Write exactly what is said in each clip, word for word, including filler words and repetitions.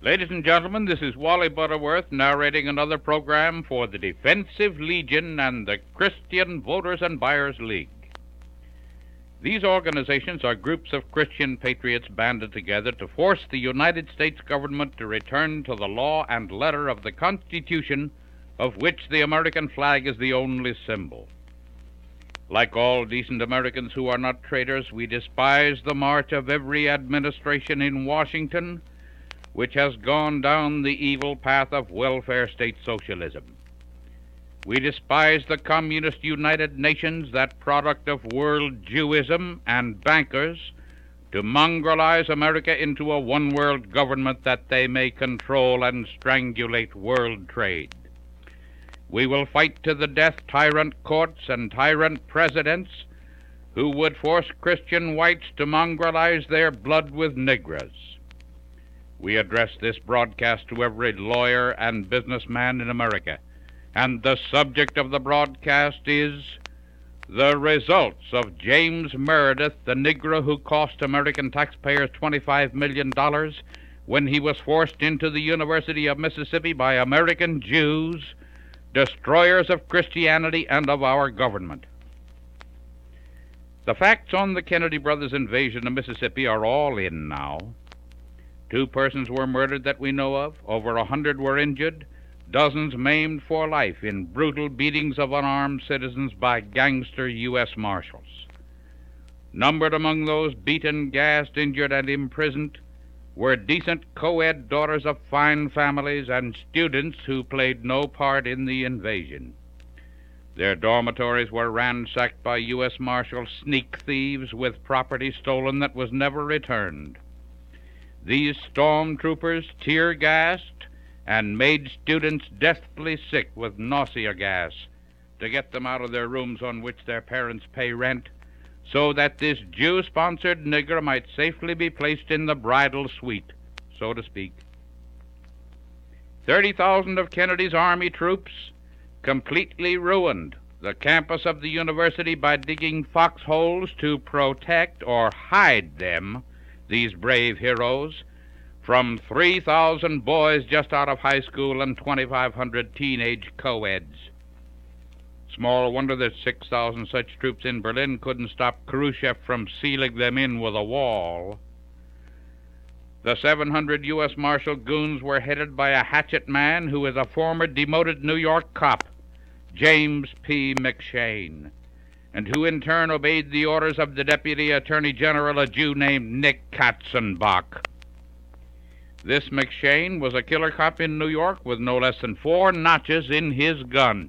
Ladies and gentlemen, this is Wally Butterworth narrating another program for the Defensive Legion and the Christian Voters and Buyers League. These organizations are groups of Christian patriots banded together to force the United States government to return to the law and letter of the Constitution, of which the American flag is the only symbol. Like all decent Americans who are not traitors, we despise the march of every administration in Washington which has gone down the evil path of welfare state socialism. We despise the Communist United Nations, that product of world Jewism and bankers, to mongrelize America into a one-world government that they may control and strangulate world trade. We will fight to the death tyrant courts and tyrant presidents who would force Christian whites to mongrelize their blood with Negras. We address this broadcast to every lawyer and businessman in America, and the subject of the broadcast is the results of James Meredith, the Negro who cost American taxpayers twenty-five million dollars when he was forced into the University of Mississippi by American Jews, destroyers of Christianity and of our government. The facts on the Kennedy brothers' invasion of Mississippi are all in now. Two persons were murdered that we know of, over a hundred were injured, dozens maimed for life in brutal beatings of unarmed citizens by gangster U S Marshals. Numbered among those beaten, gassed, injured, and imprisoned were decent co-ed daughters of fine families and students who played no part in the invasion. Their dormitories were ransacked by U S Marshal sneak thieves with property stolen that was never returned. These stormtroopers tear-gassed and made students deathly sick with nausea gas to get them out of their rooms on which their parents pay rent, so that this Jew-sponsored nigger might safely be placed in the bridal suite, so to speak. Thirty thousand of Kennedy's Army troops completely ruined the campus of the university by digging foxholes to protect or hide them, these brave heroes, from three thousand boys just out of high school and twenty-five hundred teenage co-eds. Small wonder that six thousand such troops in Berlin couldn't stop Khrushchev from sealing them in with a wall. The seven hundred U S Marshal goons were headed by a hatchet man who is a former demoted New York cop, James P. McShane, and who in turn obeyed the orders of the Deputy Attorney General, a Jew named Nick Katzenbach. This McShane was a killer cop in New York with no less than four notches in his gun.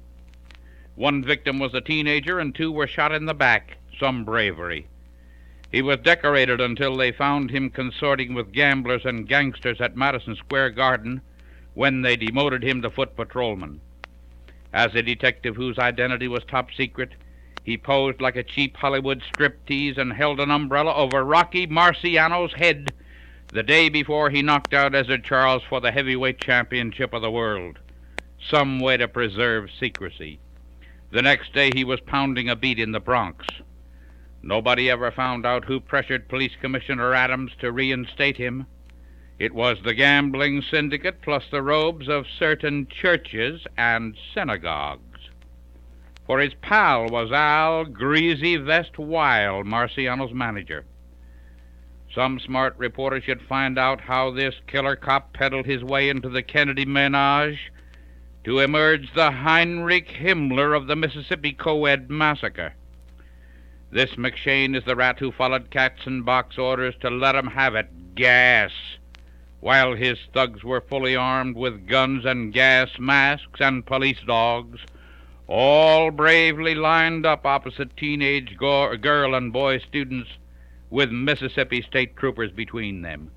One victim was a teenager and two were shot in the back. Some bravery. He was decorated until they found him consorting with gamblers and gangsters at Madison Square Garden, when they demoted him to foot patrolman. As a detective whose identity was top secret, he posed like a cheap Hollywood striptease and held an umbrella over Rocky Marciano's head the day before he knocked out Ezzard Charles for the heavyweight championship of the world. Some way to preserve secrecy. The next day he was pounding a beat in the Bronx. Nobody ever found out who pressured Police Commissioner Adams to reinstate him. It was the gambling syndicate plus the robes of certain churches and synagogues. For his pal was Al Greasy Vest Weil, Marciano's manager. Some smart reporter should find out how this killer cop peddled his way into the Kennedy menage to emerge the Heinrich Himmler of the Mississippi co-ed massacre. This McShane is the rat who followed Katzenbach's orders to let him have it, gas, while his thugs were fully armed with guns and gas masks and police dogs, all bravely lined up opposite teenage go- girl and boy students with Mississippi state troopers between them.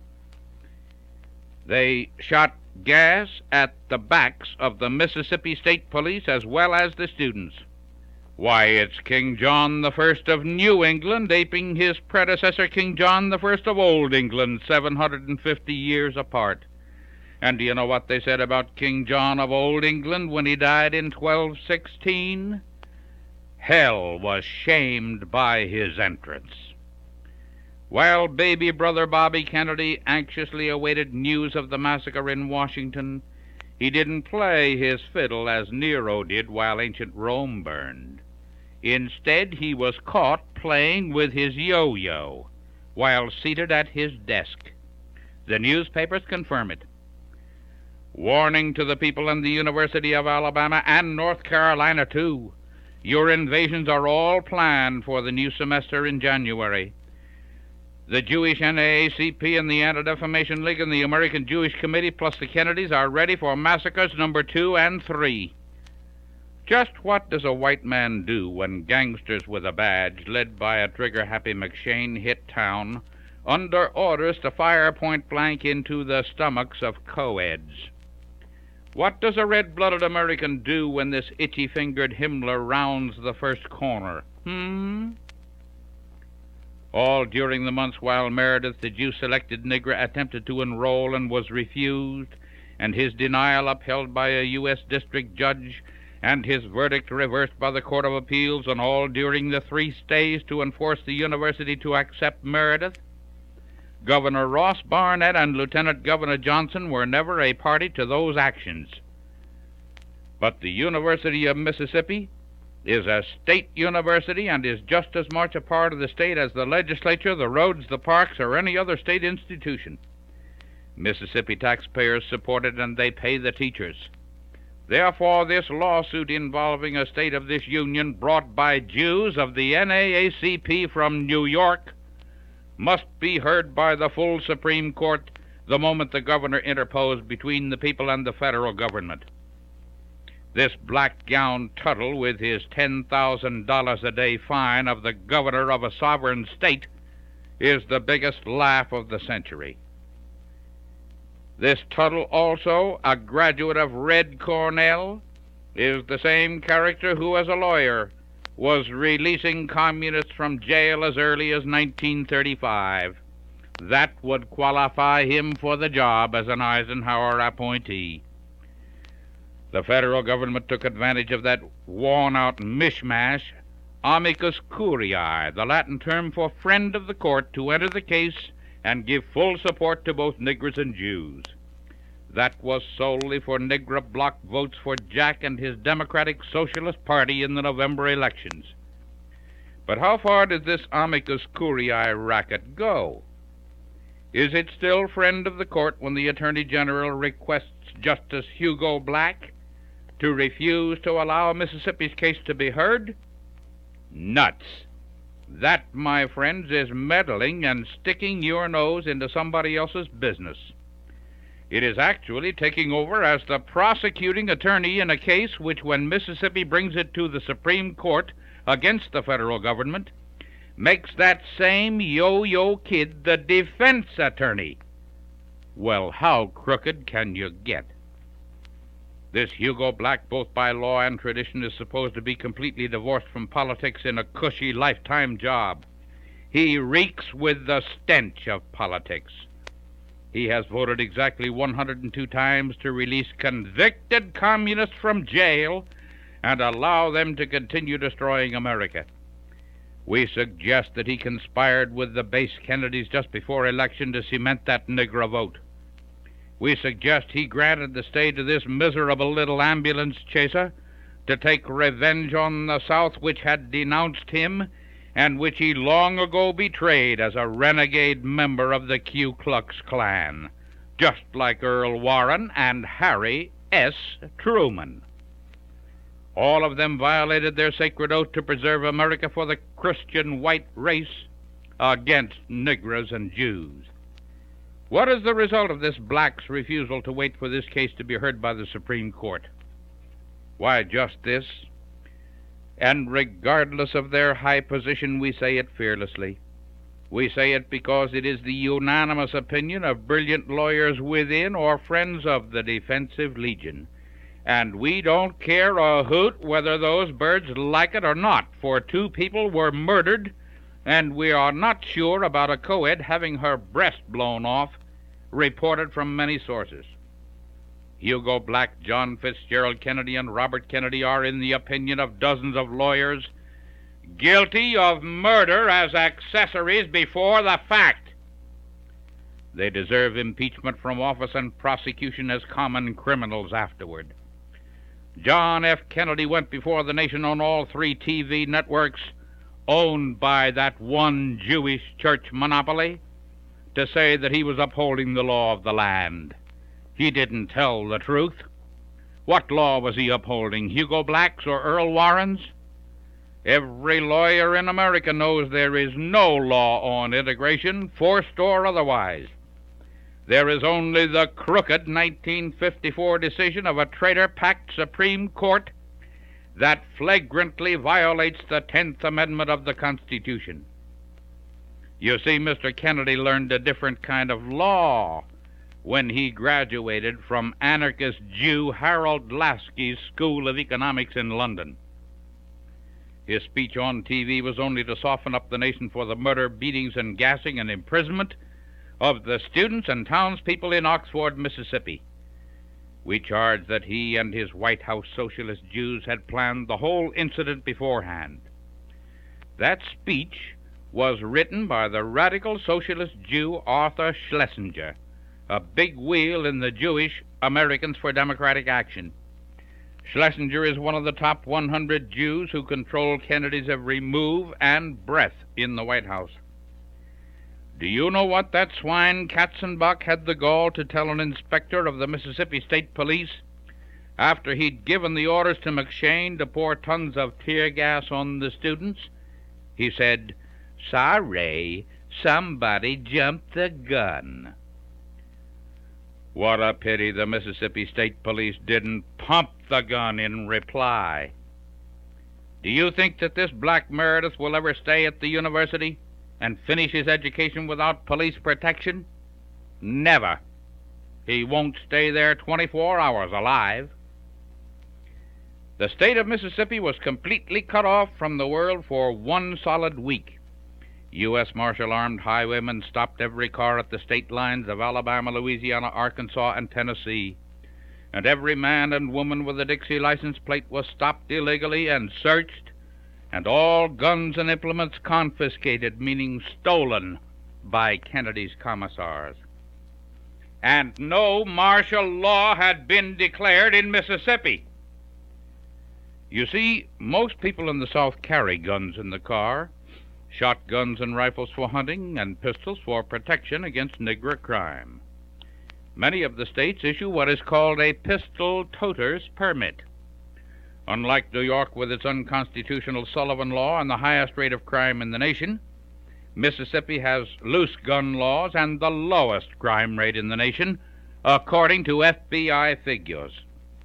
They shot gas at the backs of the Mississippi State Police as well as the students. Why, it's King John the First of New England aping his predecessor King John the First of Old England, seven hundred fifty years apart. And do you know what they said about King John of Old England when he died in twelve sixteen? Hell was shamed by his entrance. While baby brother Bobby Kennedy anxiously awaited news of the massacre in Washington, he didn't play his fiddle as Nero did while ancient Rome burned. Instead, he was caught playing with his yo-yo while seated at his desk. The newspapers confirm it. Warning to the people in the University of Alabama and North Carolina, too. Your invasions are all planned for the new semester in January. The Jewish N double A C P and the Anti-Defamation League and the American Jewish Committee plus the Kennedys are ready for massacres number two and three. Just what does a white man do when gangsters with a badge, led by a trigger-happy McShane, hit town under orders to fire point-blank into the stomachs of co-eds? What does a red-blooded American do when this itchy-fingered Himmler rounds the first corner? Hmm? All during the months while Meredith, the Jew-selected Negro, attempted to enroll and was refused, and his denial upheld by a U S district judge, and his verdict reversed by the Court of Appeals, and all during the three stays to enforce the university to accept Meredith, Governor Ross Barnett and Lieutenant Governor Johnson were never a party to those actions. But the University of Mississippi is a state university and is just as much a part of the state as the legislature, the roads, the parks, or any other state institution. Mississippi taxpayers support it, and they pay the teachers. Therefore, this lawsuit involving a state of this union brought by Jews of the N double A C P from New York must be heard by the full Supreme Court the moment the governor interposed between the people and the federal government. This black-gowned Tuttle, with his ten thousand dollars a day fine of the governor of a sovereign state, is the biggest laugh of the century. This Tuttle, also a graduate of Red Cornell, is the same character who, as a lawyer, was releasing communists from jail as early as nineteen thirty-five. That would qualify him for the job as an Eisenhower appointee. The federal government took advantage of that worn-out mishmash, amicus curiae, the Latin term for friend of the court, to enter the case and give full support to both niggers and Jews. That was solely for Negro bloc votes for Jack and his Democratic Socialist Party in the November elections. But how far did this amicus curiae racket go? Is it still friend of the court when the Attorney General requests Justice Hugo Black to refuse to allow Mississippi's case to be heard? Nuts. That, my friends, is meddling and sticking your nose into somebody else's business. It is actually taking over as the prosecuting attorney in a case which, when Mississippi brings it to the Supreme Court against the federal government, makes that same yo-yo kid the defense attorney. Well, how crooked can you get? This Hugo Black, both by law and tradition, is supposed to be completely divorced from politics in a cushy lifetime job. He reeks with the stench of politics. He has voted exactly one hundred two times to release convicted communists from jail and allow them to continue destroying America. We suggest that he conspired with the base Kennedys just before election to cement that Negro vote. We suggest he granted the stay to this miserable little ambulance chaser to take revenge on the South, which had denounced him and which he long ago betrayed as a renegade member of the Ku Klux Klan, just like Earl Warren and Harry S. Truman. All of them violated their sacred oath to preserve America for the Christian white race against Negroes and Jews. What is the result of this black's refusal to wait for this case to be heard by the Supreme Court? Why, just this. And regardless of their high position, we say it fearlessly. We say it because it is the unanimous opinion of brilliant lawyers within or friends of the Defensive Legion. And we don't care a hoot whether those birds like it or not, for two people were murdered, and we are not sure about a co-ed having her breast blown off, reported from many sources. Hugo Black, John Fitzgerald Kennedy, and Robert Kennedy are, in the opinion of dozens of lawyers, guilty of murder as accessories before the fact. They deserve impeachment from office and prosecution as common criminals afterward. John F. Kennedy went before the nation on all three T V networks owned by that one Jewish church monopoly to say that he was upholding the law of the land. He didn't tell the truth. What law was he upholding, Hugo Black's or Earl Warren's? Every lawyer in America knows there is no law on integration, forced or otherwise. There is only the crooked nineteen fifty-four decision of a traitor-packed Supreme Court that flagrantly violates the tenth Amendment of the Constitution. You see, Mister Kennedy learned a different kind of law when he graduated from anarchist Jew Harold Lasky's School of Economics in London. His speech on T V was only to soften up the nation for the murder, beatings, and gassing and imprisonment of the students and townspeople in Oxford, Mississippi. We charge that he and his White House socialist Jews had planned the whole incident beforehand. That speech was written by the radical socialist Jew Arthur Schlesinger, a big wheel in the Jewish Americans for Democratic Action. Schlesinger is one of the top one hundred Jews who control Kennedy's every move and breath in the White House. Do you know what that swine Katzenbach had the gall to tell an inspector of the Mississippi State Police after he'd given the orders to McShane to pour tons of tear gas on the students? He said, "Sorry, somebody jumped the gun." What a pity the Mississippi State Police didn't pump the gun in reply. Do you think that this Black Meredith will ever stay at the university and finish his education without police protection? Never. He won't stay there twenty-four hours alive. The state of Mississippi was completely cut off from the world for one solid week. U S Marshal armed highwaymen stopped every car at the state lines of Alabama, Louisiana, Arkansas, and Tennessee, and every man and woman with a Dixie license plate was stopped illegally and searched, and all guns and implements confiscated, meaning stolen, by Kennedy's commissars. And no martial law had been declared in Mississippi. You see, most people in the South carry guns in the car, shotguns and rifles for hunting, and pistols for protection against nigger crime. Many of the states issue what is called a pistol toter's permit. Unlike New York with its unconstitutional Sullivan Law and the highest rate of crime in the nation, Mississippi has loose gun laws and the lowest crime rate in the nation, according to F B I figures.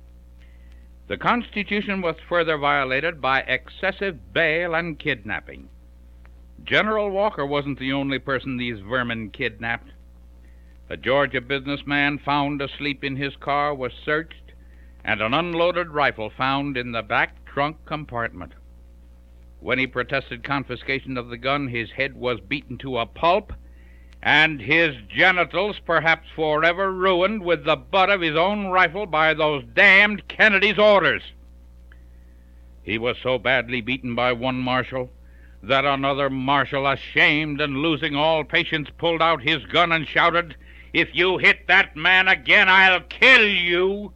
The Constitution was further violated by excessive bail and kidnapping. General Walker wasn't the only person these vermin kidnapped. A Georgia businessman found asleep in his car was searched, and an unloaded rifle found in the back trunk compartment. When he protested confiscation of the gun, his head was beaten to a pulp, and his genitals perhaps forever ruined with the butt of his own rifle by those damned Kennedy's orders. He was so badly beaten by one marshal that another marshal, ashamed and losing all patience, pulled out his gun and shouted, "If you hit that man again, I'll kill you."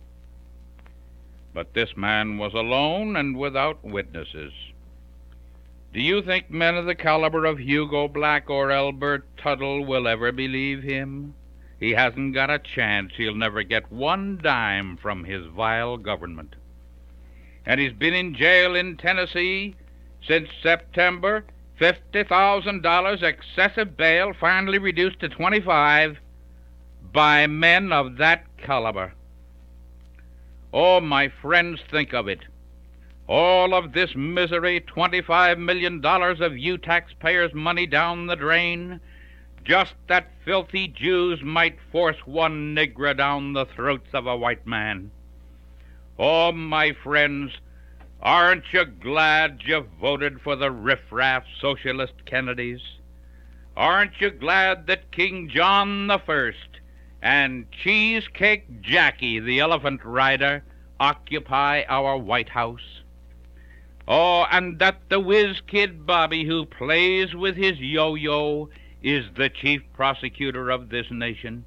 But this man was alone and without witnesses. Do you think men of the caliber of Hugo Black or Elbert Tuttle will ever believe him? He hasn't got a chance. He'll never get one dime from his vile government. And he's been in jail in Tennessee since September, fifty thousand dollars excessive bail, finally reduced to twenty-five, by men of that caliber. Oh, my friends, think of it. All of this misery, twenty-five million dollars of you taxpayers' money down the drain, just that filthy Jews might force one nigger down the throats of a white man. Oh, my friends, aren't you glad you voted for the riffraff socialist Kennedys? Aren't you glad that King John the First and Cheesecake Jackie, the elephant rider, occupy our White House? Oh, and that the whiz-kid Bobby who plays with his yo-yo is the chief prosecutor of this nation?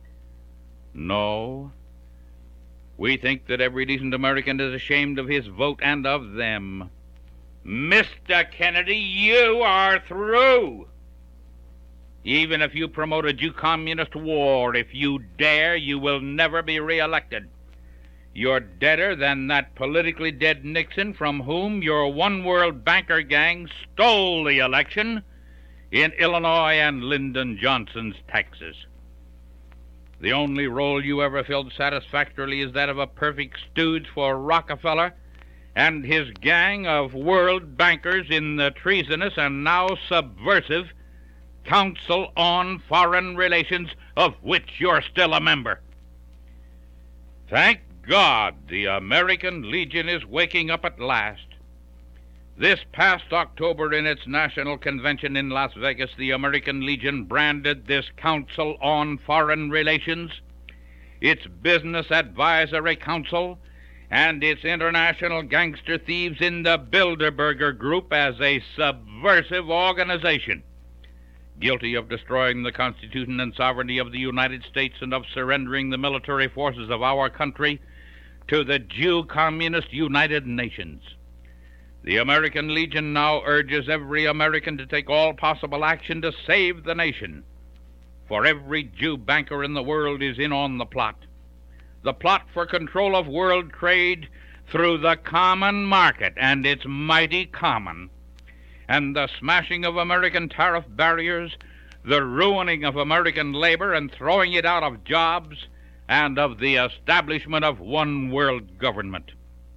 No. We think that every decent American is ashamed of his vote and of them. Mister Kennedy, you are through. Even if you promote a Jew-communist war, if you dare, you will never be reelected. You're deader than that politically dead Nixon from whom your one-world banker gang stole the election in Illinois and Lyndon Johnson's Texas. The only role you ever filled satisfactorily is that of a perfect stooge for Rockefeller and his gang of world bankers in the treasonous and now subversive Council on Foreign Relations, of which you're still a member. Thank God the American Legion is waking up at last. This past October, in its national convention in Las Vegas, the American Legion branded this Council on Foreign Relations, its Business Advisory Council, and its international gangster thieves in the Bilderberger Group as a subversive organization, guilty of destroying the Constitution and sovereignty of the United States and of surrendering the military forces of our country to the Jew-Communist United Nations. The American Legion now urges every American to take all possible action to save the nation, for every Jew banker in the world is in on the plot. The plot for control of world trade through the common market, and it's mighty common, and the smashing of American tariff barriers, the ruining of American labor and throwing it out of jobs, and of the establishment of one world government.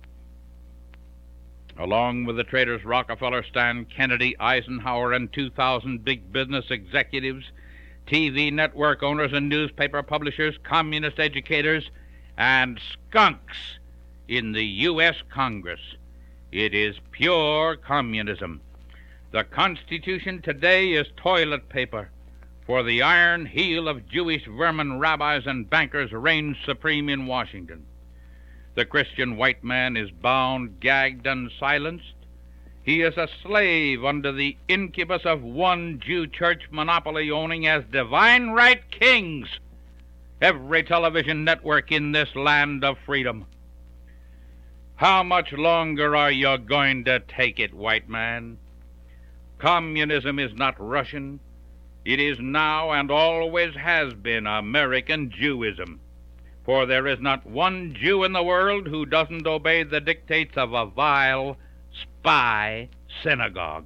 Along with the traitors Rockefeller, Stan, Kennedy, Eisenhower, and two thousand big business executives, T V network owners and newspaper publishers, communist educators, and skunks in the U S Congress, it is pure communism. The Constitution today is toilet paper, for the iron heel of Jewish vermin rabbis and bankers reigns supreme in Washington. The Christian white man is bound, gagged, and silenced. He is a slave under the incubus of one Jew church monopoly owning as divine right kings every television network in this land of freedom. How much longer are you going to take it, white man? Communism is not Russian. It is now and always has been American Jewism. For there is not one Jew in the world who doesn't obey the dictates of a vile spy synagogue.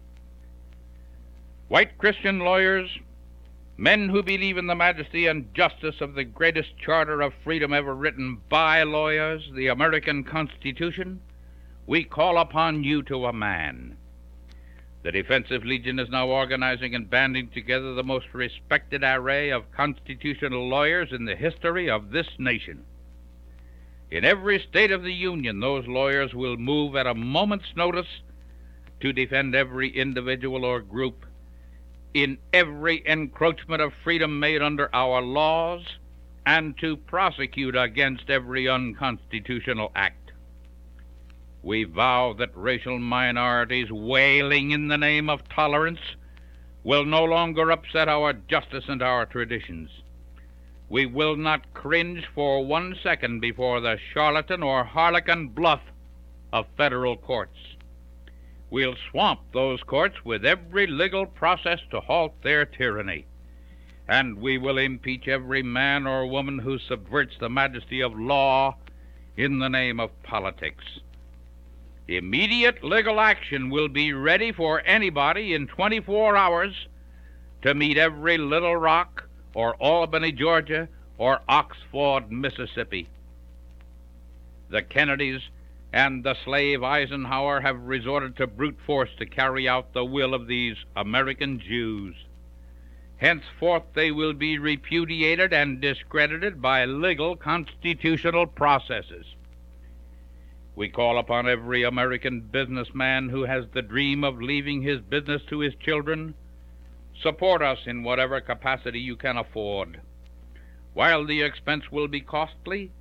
White Christian lawyers, men who believe in the majesty and justice of the greatest charter of freedom ever written by lawyers, the American Constitution, we call upon you to a man. The Defensive Legion is now organizing and banding together the most respected array of constitutional lawyers in the history of this nation. In every state of the Union, those lawyers will move at a moment's notice to defend every individual or group in every encroachment of freedom made under our laws and to prosecute against every unconstitutional act. We vow that racial minorities wailing in the name of tolerance will no longer upset our justice and our traditions. We will not cringe for one second before the charlatan or harlequin bluff of federal courts. We'll swamp those courts with every legal process to halt their tyranny, and we will impeach every man or woman who subverts the majesty of law in the name of politics. Immediate legal action will be ready for anybody in twenty-four hours to meet every Little Rock or Albany, Georgia, or Oxford, Mississippi. The Kennedys and the slave Eisenhower have resorted to brute force to carry out the will of these American Jews. Henceforth they will be repudiated and discredited by legal constitutional processes. We call upon every American businessman who has the dream of leaving his business to his children, support us in whatever capacity you can afford. While the expense will be costly,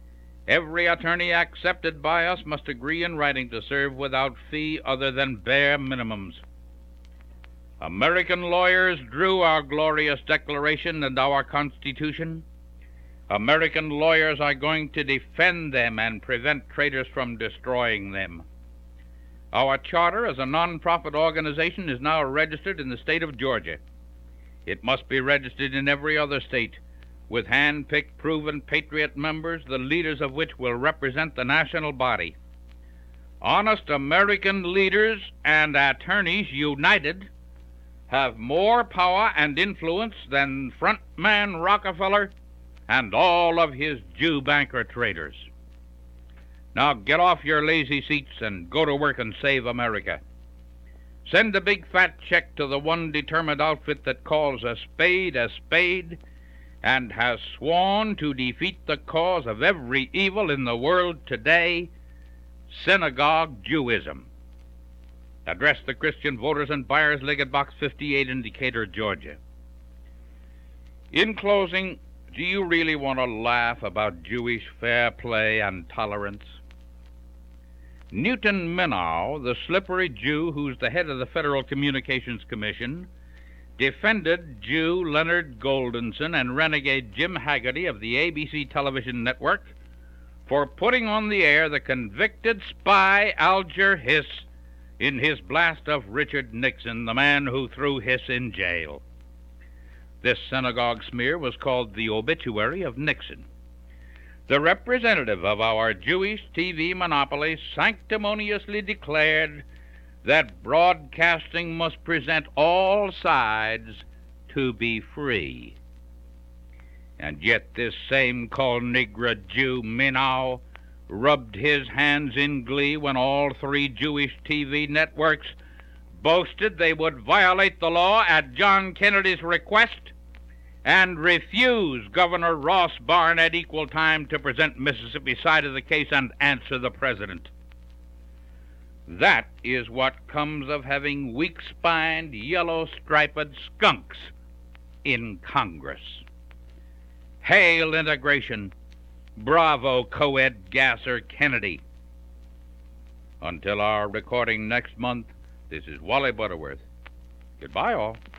Every attorney accepted by us must agree in writing to serve without fee other than bare minimums. American lawyers drew our glorious Declaration and our Constitution. American lawyers are going to defend them and prevent traitors from destroying them. Our charter as a non-profit organization is now registered in the state of Georgia. It must be registered in every other state, with hand-picked, proven patriot members, the leaders of which will represent the national body. Honest American leaders and attorneys united have more power and influence than frontman Rockefeller and all of his Jew banker traders. Now get off your lazy seats and go to work and save America. Send a big fat check to the one determined outfit that calls a spade a spade and has sworn to defeat the cause of every evil in the world today, synagogue Jewism. Address the Christian voters and buyers, Liggett Box fifty-eight in Decatur, Georgia. In closing, do you really want to laugh about Jewish fair play and tolerance? Newton Minow, the slippery Jew who's the head of the Federal Communications Commission, defended Jew Leonard Goldenson and renegade Jim Haggerty of the A B C television network for putting on the air the convicted spy Alger Hiss in his blast of Richard Nixon, the man who threw Hiss in jail. This synagogue smear was called the obituary of Nixon. The representative of our Jewish T V monopoly sanctimoniously declared that broadcasting must present all sides to be free. And yet this same called Negro Jew Minow rubbed his hands in glee when all three Jewish T V networks boasted they would violate the law at John Kennedy's request and refuse Governor Ross Barnett equal time to present Mississippi's side of the case and answer the president. That is what comes of having weak-spined, yellow-striped skunks in Congress. Hail integration! Bravo, co-ed gasser Kennedy! Until our recording next month, this is Wally Butterworth. Goodbye, all.